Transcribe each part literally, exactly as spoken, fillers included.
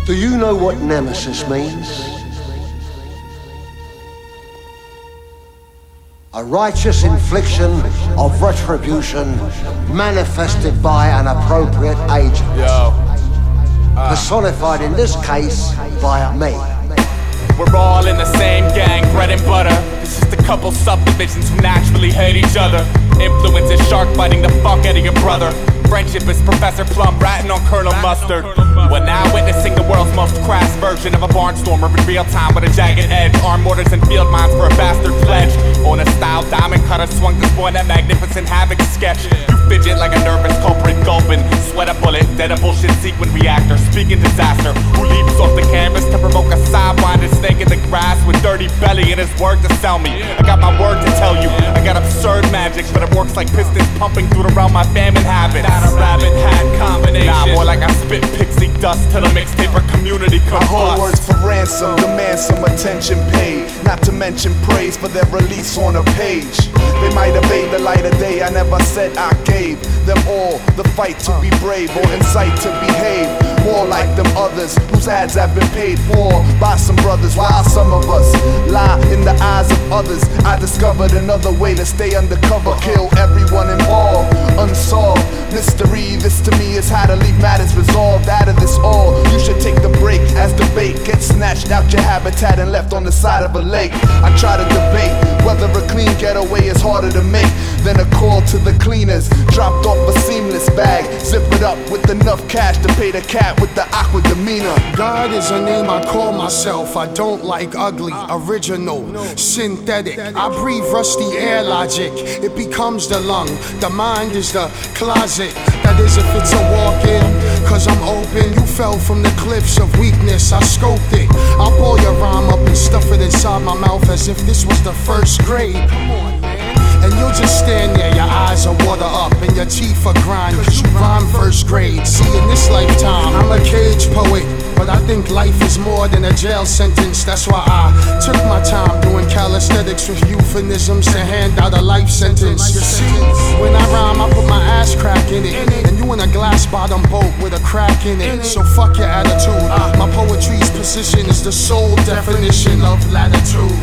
Do you know what nemesis means? A righteous infliction of retribution manifested by an appropriate agent. Yo. Uh. Personified in this case by me. We're all in the same gang, bread and butter. It's just a couple subdivisions who naturally hate each other. Influence is shark biting the fuck out of your brother. Friendship is Professor Plum ratting on Colonel Mustard. You are now witnessing the world's most crass version of a barnstormer in real time with a jagged edge. Armed mortars and field mines for a bastard pledge. On a style diamond cutter swung this boy that magnificent havoc sketch. You fidget like a nervous culprit gulping. Sweat a bullet, dead a bullshit sequin reactor. Speaking disaster, who leaps off the canvas to provoke a sidewinded snake in the grass with dirty belly and his word to sell me. I got my word to tell you. I got absurd magic, but it works like pistons pumping through the realm my famine habits. Not a rabbit hat combination. Nah, more like I spit pixie dust till the mixtaper community comes. I hold words for ransom, demand some attention paid. Not to mention praise for their release on a page. They might evade the light of day, I never said I gave them all the fight to be brave or insight to behave. More like them others whose ads have been paid for by some brothers. While some of us lie in the eyes of others, I discovered another way to stay undercover. Kill everyone involved, unsolved mystery. This to me is how to leave matters resolved. Out of this all, you should take the break as the bait gets snatched out your habitat and left on the side of a lake. I try to debate whether a clean getaway is harder to make than a call to the cleaners. Dropped off a seamless bag, zip it up with enough cash to pay the cat with the aqua demeanor. God is a name I call myself. I don't like ugly, original, synthetic. I breathe rusty air logic. It becomes the lung. The mind is the closet. That is if it's a walk-in, cause I'm open. You fell from the cliffs of weakness, I scoped it. I'll pull your rhyme up and stuff it inside my mouth as if this was the first grade. Come on, man. And you'll just stand there, your eyes are water up and your teeth are grind, cause you rhyme first grade. See, in this lifetime, I'm a cage poet, but I think life is more than a jail sentence. That's why I took my time doing calisthenics with euphemisms to hand out a life sentence. You see, when I rhyme, I put my ass crack in it, and you in a glass bottom boat with a crack in it. So fuck your attitude. My poetry's position is the sole definition of latitude.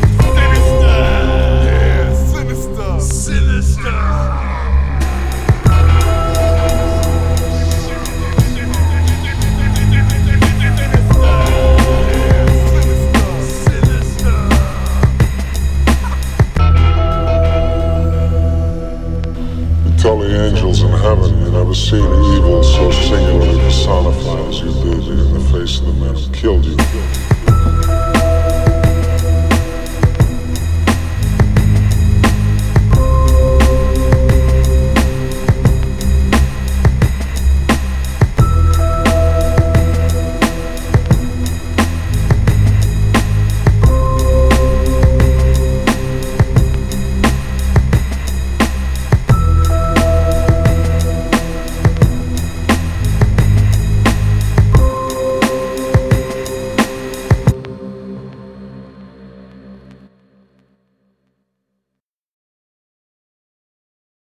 Tell the angels in heaven you never seen evil so singularly personified as you did in the face of the man who killed you.